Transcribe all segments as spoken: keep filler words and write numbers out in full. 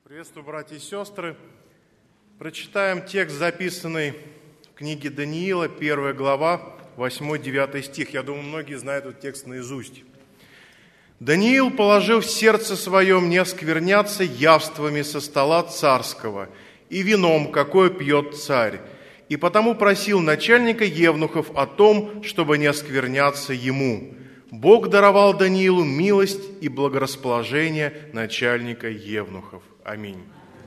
Приветствую, братья и сестры. Прочитаем текст, записанный в книге Даниила, первая глава, восьмой-девятый стих. Я думаю, многие знают этот текст наизусть. «Даниил положил в сердце своем не оскверняться явствами со стола царского и вином, какое пьет царь, и потому просил начальника евнухов о том, чтобы не оскверняться ему. Бог даровал Даниилу милость и благорасположение начальника евнухов». Аминь.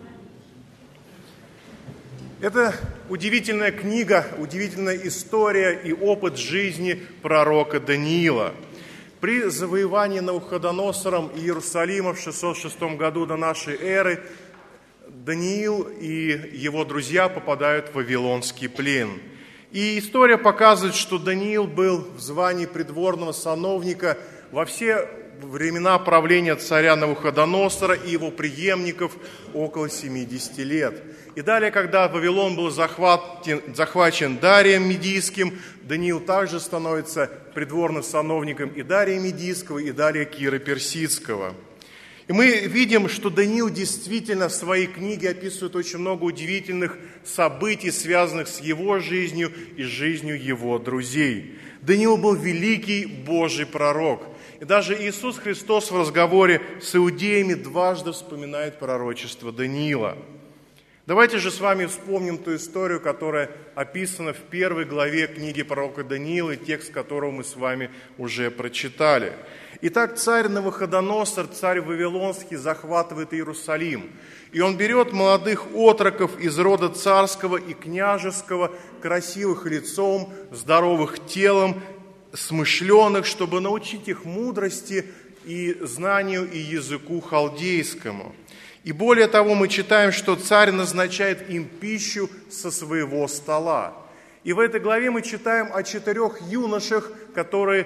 Это удивительная книга, удивительная история и опыт жизни пророка Даниила. При завоевании Навуходоносором Иерусалима в шестьсот шестом году до нашей эры Даниил и его друзья попадают в вавилонский плен. И история показывает, что Даниил был в звании придворного сановника во все времена правления царя Навуходоносора и его преемников около семидесяти лет. И далее, когда Вавилон был захвачен, захвачен Дарием Медийским, Даниил также становится придворным сановником и Дария Медийского, и далее Кира Персидского. И мы видим, что Даниил действительно в своей книге описывает очень много удивительных событий, связанных с его жизнью и жизнью его друзей. Даниил был великий Божий пророк. И даже Иисус Христос в разговоре с иудеями дважды вспоминает пророчество Даниила. Давайте же с вами вспомним ту историю, которая описана в первой главе книги пророка Даниила, текст которого мы с вами уже прочитали. Итак, царь Навуходоносор, царь Вавилонский, захватывает Иерусалим. И он берет молодых отроков из рода царского и княжеского, красивых лицом, здоровых телом, смышленых, чтобы научить их мудрости и знанию и языку халдейскому. И более того, мы читаем, что царь назначает им пищу со своего стола. И в этой главе мы читаем о четырех юношах, которые,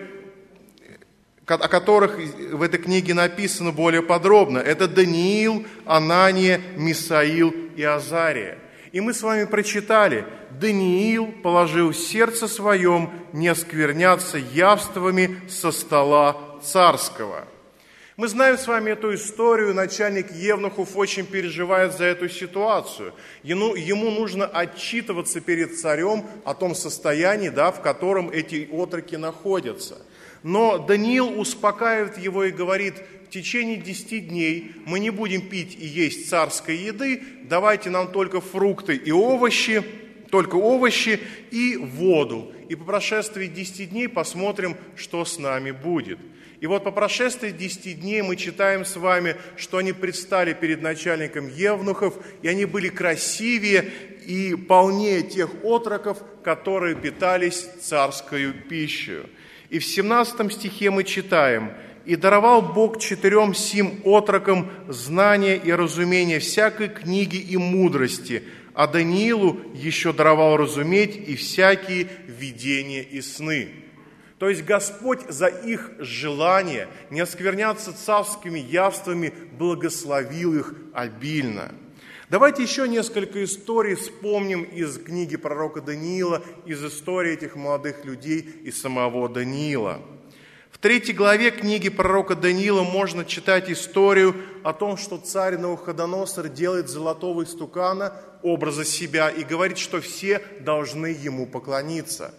о которых в этой книге написано более подробно. Это Даниил, Анания, Мисаил и Азария. И мы с вами прочитали: Даниил положил в сердце своем не оскверняться явствами со стола царского. Мы знаем с вами эту историю, начальник евнухов очень переживает за эту ситуацию. Ему, ему нужно отчитываться перед царем о том состоянии, да, в котором эти отроки находятся. Но Даниил успокаивает его и говорит: в течение десяти дней мы не будем пить и есть царской еды, давайте нам только фрукты и овощи, только овощи и воду. И по прошествии десяти дней посмотрим, что с нами будет. И вот по прошествии десяти дней мы читаем с вами, что они предстали перед начальником евнухов, и они были красивее и полнее тех отроков, которые питались царскою пищей. И в семнадцатом стихе мы читаем: «И даровал Бог четырем сим отрокам знания и разумение всякой книги и мудрости, а Даниилу еще даровал разуметь и всякие видения и сны». То есть Господь за их желание не оскверняться царскими явствами благословил их обильно. Давайте еще несколько историй вспомним из книги пророка Даниила, из истории этих молодых людей и самого Даниила. В третьей главе книги пророка Даниила можно читать историю о том, что царь Навуходоносор делает золотого истукана, образа себя, и говорит, что все должны ему поклониться.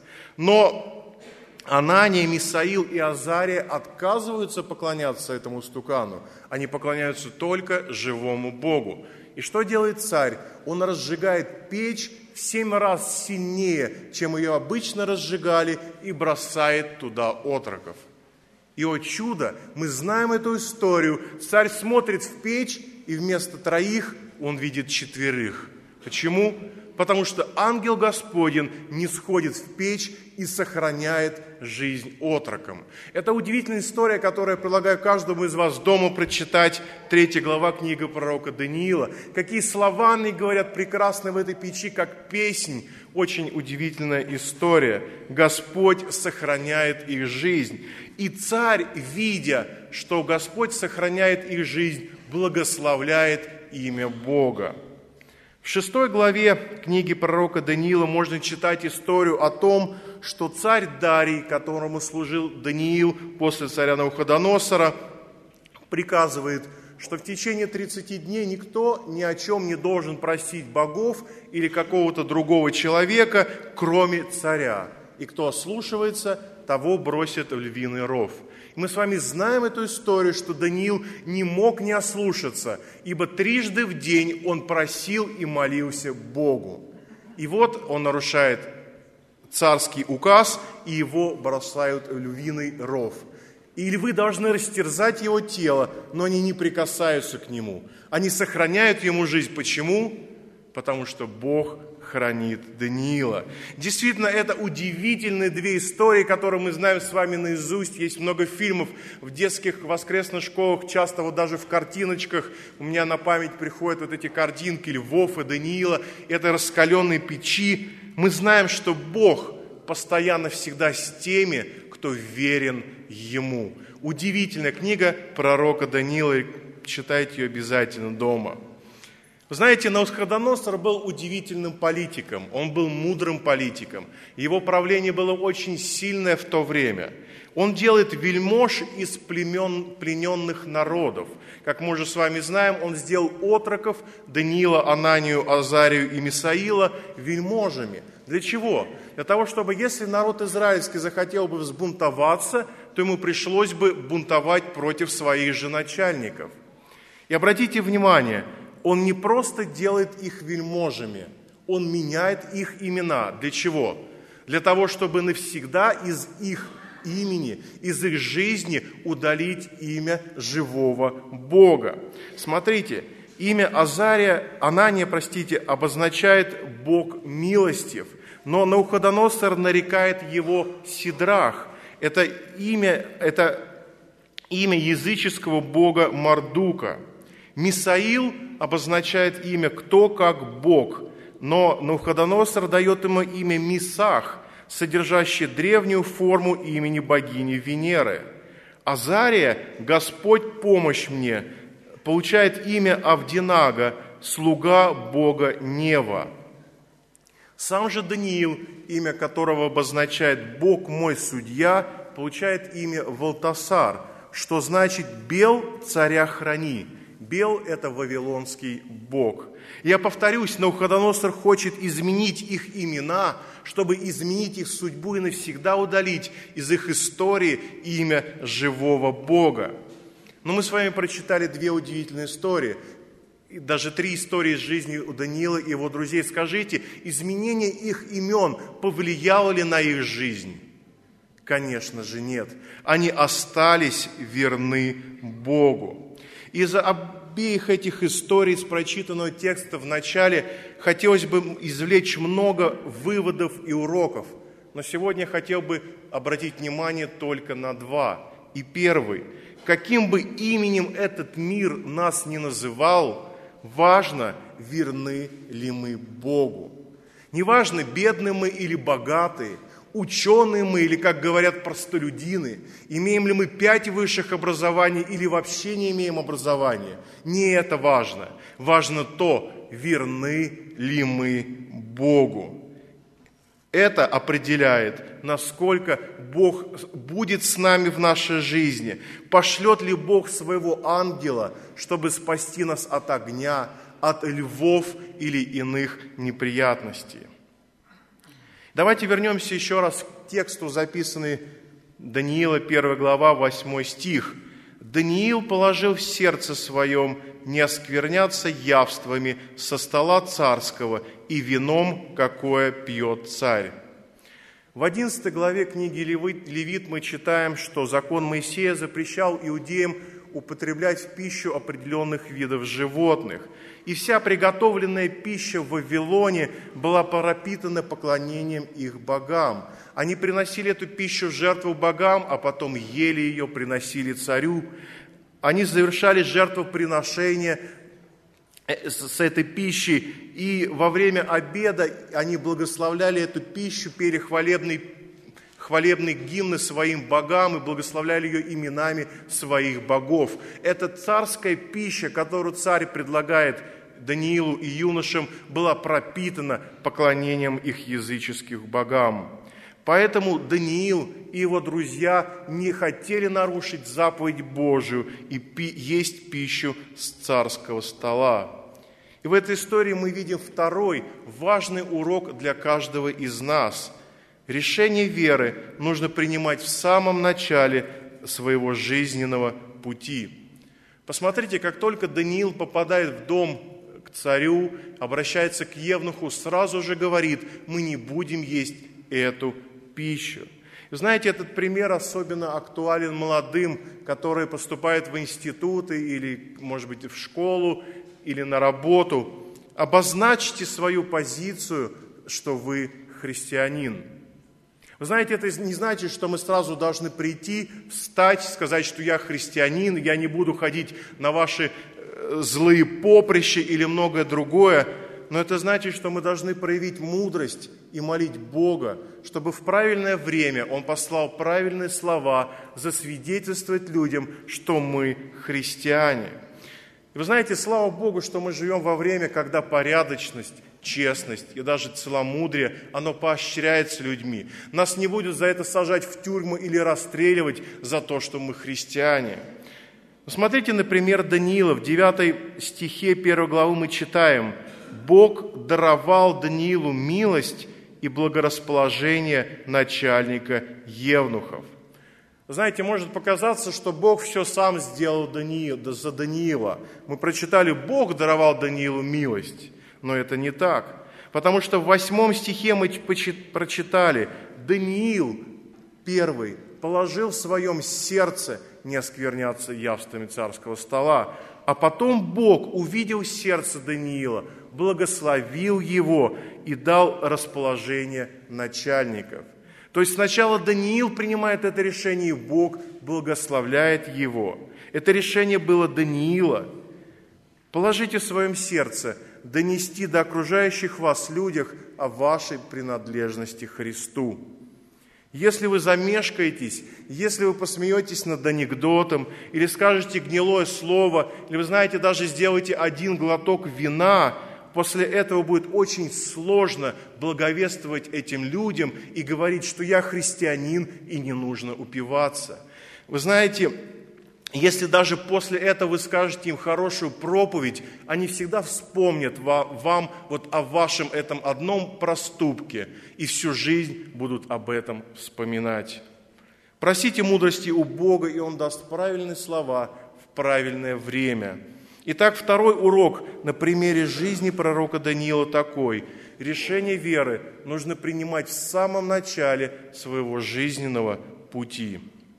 Но Анания, Мисаил и Азария отказываются поклоняться этому истукану. Они поклоняются только живому Богу. И что делает царь? Он разжигает печь в семь раз сильнее, чем ее обычно разжигали, и бросает туда отроков. И, о чудо, мы знаем эту историю. Царь смотрит в печь, и вместо троих он видит четверых. Почему? Потому что ангел Господень нисходит в печь и сохраняет жизнь отрокам. Это удивительная история, которую я предлагаю каждому из вас дома прочитать. Третья глава книги пророка Даниила. Какие слова они говорят прекрасно в этой печи, как песнь. Очень удивительная история. Господь сохраняет их жизнь. И царь, видя, что Господь сохраняет их жизнь, благословляет имя Бога. В шестой главе книги пророка Даниила можно читать историю о том, что царь Дарий, которому служил Даниил после царя Навуходоносора, приказывает, что в течение тридцати дней никто ни о чем не должен просить богов или какого-то другого человека, кроме царя. И кто ослушивается, того бросят в львиный ров. И мы с вами знаем эту историю, что Даниил не мог не ослушаться, ибо трижды в день он просил и молился Богу. И вот он нарушает царский указ, и его бросают в львиный ров. И львы должны растерзать его тело, но они не прикасаются к нему. Они сохраняют ему жизнь. Почему? Потому что Бог хранит Даниила. Действительно, это удивительные две истории, которые мы знаем с вами наизусть. Есть много фильмов в детских воскресных школах, часто вот даже в картиночках. У меня на память приходят вот эти картинки львов и Даниила. Это раскаленные печи. Мы знаем, что Бог постоянно всегда с теми, кто верен Ему. Удивительная книга пророка Даниила. Читайте ее обязательно дома. Вы знаете, Навуходоносор был удивительным политиком, он был мудрым политиком. Его правление было очень сильное в то время. Он делает вельмож из племен, плененных народов. Как мы уже с вами знаем, он сделал отроков Даниила, Ананию, Азарию и Мисаила вельможами. Для чего? Для того, чтобы если народ израильский захотел бы взбунтоваться, то ему пришлось бы бунтовать против своих же начальников. И обратите внимание, он не просто делает их вельможами, он меняет их имена. Для чего? Для того, чтобы навсегда из их имени, из их жизни удалить имя живого Бога. Смотрите, имя Азария, Анания, простите, обозначает Бог милостив, но Навуходоносор нарекает его Сидрах. Это имя, это имя языческого бога Мардука. Мисаил обозначает имя «кто как Бог», но Навуходоносор дает ему имя Мисах, содержащее древнюю форму имени богини Венеры. Азария, Господь, помощь мне, получает имя Авдинага, слуга бога Нева. Сам же Даниил, имя которого обозначает «Бог мой судья», получает имя Валтасар, что значит «бел царя храни». Бел – это вавилонский бог. Я повторюсь, Навуходоносор хочет изменить их имена, чтобы изменить их судьбу и навсегда удалить из их истории имя живого Бога. Но мы с вами прочитали две удивительные истории, даже три истории из жизни у Даниила и его друзей. Скажите, изменение их имен повлияло ли на их жизнь? Конечно же нет. Они остались верны Богу. Из обеих этих историй, с прочитанного текста в начале, хотелось бы извлечь много выводов и уроков. Но сегодня я хотел бы обратить внимание только на два. И первый. Каким бы именем этот мир нас ни называл, важно, верны ли мы Богу. Неважно, бедные мы или богатые, ученые мы или, как говорят простолюдины, имеем ли мы пять высших образований или вообще не имеем образования. Не это важно. Важно то, верны ли мы Богу. Это определяет, насколько Бог будет с нами в нашей жизни. Пошлет ли Бог своего ангела, чтобы спасти нас от огня, от львов или иных неприятностей. Давайте вернемся еще раз к тексту, записанный Даниила, первая глава, восьмой стих. «Даниил положил в сердце своем не оскверняться явствами со стола царского и вином, какое пьет царь». В одиннадцатой главе книги Левит мы читаем, что закон Моисея запрещал иудеям употреблять в пищу определенных видов животных. И вся приготовленная пища в Вавилоне была пропитана поклонением их богам. Они приносили эту пищу в жертву богам, а потом ели ее, приносили царю. Они завершали жертвоприношение с этой пищей, и во время обеда они благословляли эту пищу, пели хвалебные, хвалебные гимны своим богам и благословляли ее именами своих богов. Это царская пища, которую царь предлагает Даниилу и юношам, была пропитана поклонением их языческих богам. Поэтому Даниил и его друзья не хотели нарушить заповедь Божию и пи- есть пищу с царского стола. И в этой истории мы видим второй важный урок для каждого из нас. Решение веры нужно принимать в самом начале своего жизненного пути. Посмотрите, как только Даниил попадает в дом к царю, обращается к евнуху, сразу же говорит: мы не будем есть эту пищу. Вы знаете, этот пример особенно актуален молодым, которые поступают в институты или, может быть, в школу или на работу. Обозначьте свою позицию, что вы христианин. Вы знаете, это не значит, что мы сразу должны прийти, встать, сказать, что я христианин, я не буду ходить на ваши злые поприща или многое другое. Но это значит, что мы должны проявить мудрость и молить Бога, чтобы в правильное время Он послал правильные слова, засвидетельствовать людям, что мы христиане. И вы знаете, слава Богу, что мы живем во время, когда порядочность, честность и даже целомудрие, оно поощряется людьми. Нас не будут за это сажать в тюрьму или расстреливать за то, что мы христиане. Посмотрите, например, Даниила. В девятой стихе первой главы мы читаем: «Бог даровал Даниилу милость и благорасположение начальника евнухов». Знаете, может показаться, что Бог все сам сделал за Даниила. Мы прочитали: Бог даровал Даниилу милость. Но это не так. Потому что в восьмом стихе мы прочитали: Даниил первый положил в своем сердце не оскверняться явствами царского стола. А потом Бог увидел сердце Даниила, благословил его и дал расположение начальников. То есть сначала Даниил принимает это решение, и Бог благословляет его. Это решение было Даниила. Положите в своем сердце донести до окружающих вас людях о вашей принадлежности Христу. Если вы замешкаетесь, если вы посмеетесь над анекдотом, или скажете гнилое слово, или вы знаете, даже сделаете один глоток вина, после этого будет очень сложно благовествовать этим людям и говорить, что я христианин и не нужно упиваться. Вы знаете, если даже после этого вы скажете им хорошую проповедь, они всегда вспомнят вам вот о вашем этом одном проступке и всю жизнь будут об этом вспоминать. Просите мудрости у Бога, и Он даст правильные слова в правильное время. Итак, второй урок на примере жизни пророка Даниила такой: решение веры нужно принимать в самом начале своего жизненного пути.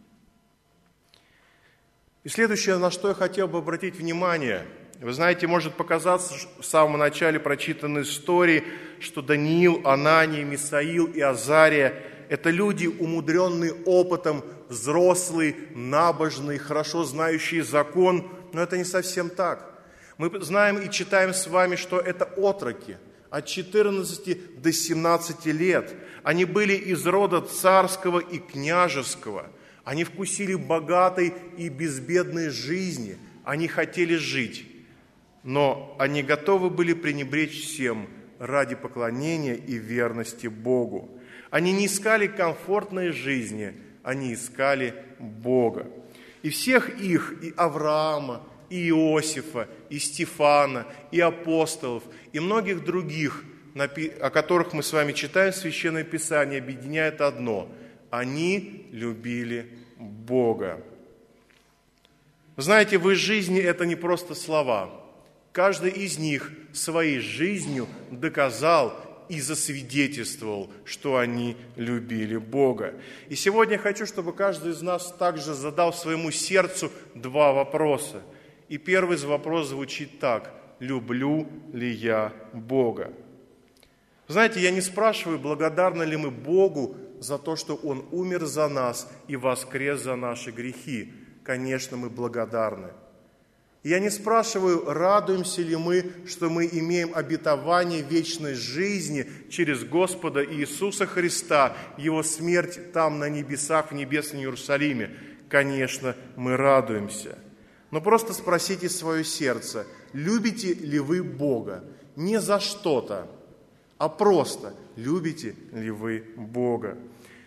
И следующее, на что я хотел бы обратить внимание. Вы знаете, может показаться в самом начале прочитанной истории, что Даниил, Ананий, Мисаил и Азария – это люди, умудренные опытом, взрослые, набожные, хорошо знающие закон. Но это не совсем так. Мы знаем и читаем с вами, что это отроки от четырнадцати до семнадцати лет. Они были из рода царского и княжеского. Они вкусили богатой и безбедной жизни. Они хотели жить. Но они готовы были пренебречь всем ради поклонения и верности Богу. Они не искали комфортной жизни, они искали Бога. И всех их, и Авраама, и Иосифа, и Стефана, и апостолов, и многих других, о которых мы с вами читаем в Священном Писании, объединяет одно – они любили Бога. Знаете, в их жизни это не просто слова. Каждый из них своей жизнью доказал и засвидетельствовал, что они любили Бога. И сегодня я хочу, чтобы каждый из нас также задал своему сердцу два вопроса. И первый вопрос звучит так: люблю ли я Бога? Знаете, я не спрашиваю, благодарны ли мы Богу за то, что Он умер за нас и воскрес за наши грехи. Конечно, мы благодарны. Я не спрашиваю, радуемся ли мы, что мы имеем обетование вечной жизни через Господа Иисуса Христа, Его смерть там на небесах, в небесном Иерусалиме. Конечно, мы радуемся. Но просто спросите свое сердце, любите ли вы Бога? Не за что-то, а просто любите ли вы Бога?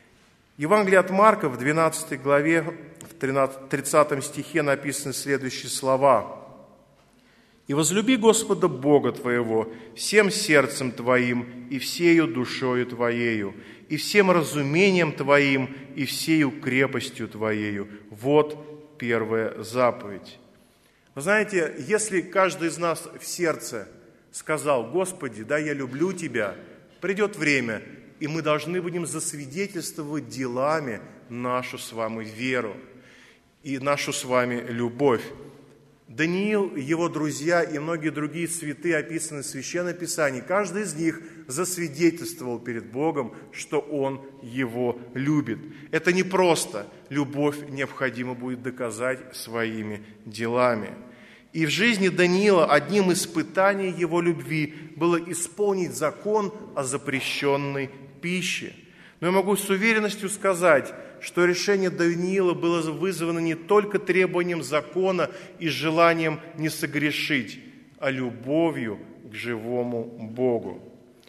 Евангелие от Марка в двенадцатой главе, в тридцатом стихе написаны следующие слова. «И возлюби Господа Бога твоего всем сердцем твоим и всею душою твоею, и всем разумением твоим, и всею крепостью твоею». Вот первая заповедь. Вы знаете, если каждый из нас в сердце сказал: «Господи, да, я люблю Тебя», придет время, и мы должны будем засвидетельствовать делами нашу с вами веру и нашу с вами любовь. Даниил, его друзья и многие другие святые, описаны в Священном Писании, каждый из них засвидетельствовал перед Богом, что он его любит. Это не просто. Любовь необходимо будет доказать своими делами. И в жизни Даниила одним из испытаний его любви было исполнить закон о запрещенной пище. Но я могу с уверенностью сказать, что решение Даниила было вызвано не только требованием закона и желанием не согрешить, а любовью к живому Богу.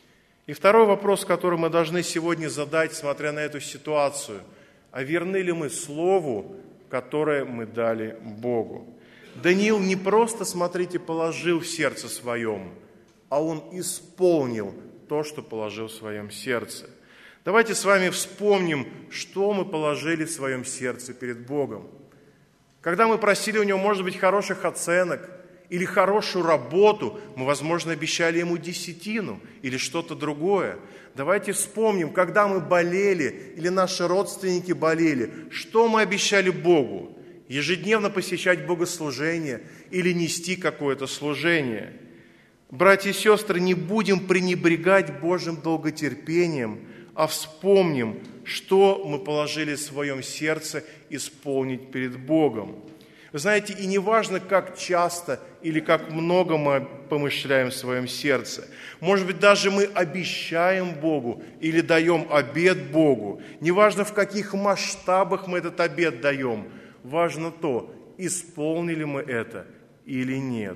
И второй вопрос, который мы должны сегодня задать, смотря на эту ситуацию: а верны ли мы Слову, которое мы дали Богу? Даниил не просто, смотрите, положил в сердце своем, а он исполнил то, что положил в своем сердце. Давайте с вами вспомним, что мы положили в своем сердце перед Богом. Когда мы просили у Него, может быть, хороших оценок или хорошую работу, мы, возможно, обещали Ему десятину или что-то другое. Давайте вспомним, когда мы болели или наши родственники болели, что мы обещали Богу? Ежедневно посещать богослужение или нести какое-то служение. Братья и сестры, не будем пренебрегать Божьим долготерпением, а вспомним, что мы положили в своем сердце исполнить перед Богом. Вы знаете, и не важно, как часто или как много мы помышляем в своем сердце. Может быть, даже мы обещаем Богу или даем обет Богу. Не важно, в каких масштабах мы этот обет даем. Важно то, исполнили мы это или нет.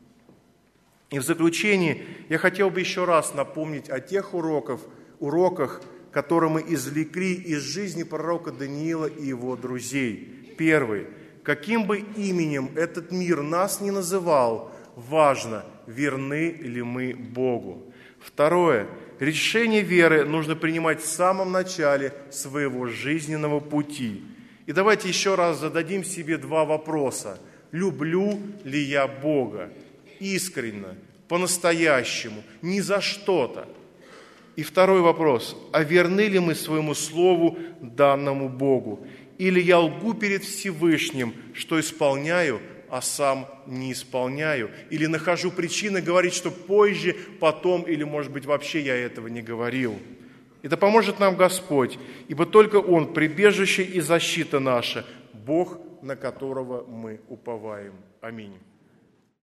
И в заключение я хотел бы еще раз напомнить о тех уроках, уроках, которые мы извлекли из жизни пророка Даниила и его друзей. Первый. Каким бы именем этот мир нас ни называл, важно, верны ли мы Богу. Второе. Решение веры нужно принимать в самом начале своего жизненного пути. И давайте еще раз зададим себе два вопроса. Люблю ли я Бога? Искренне, по-настоящему, не за что-то. И второй вопрос. А верны ли мы своему слову, данному Богу? Или я лгу перед Всевышним, что исполняю, а сам не исполняю? Или нахожу причины говорить, что позже, потом, или, может быть, вообще я этого не говорил? И да поможет нам Господь, ибо только Он, прибежище и защита наша, Бог, на которого мы уповаем. Аминь.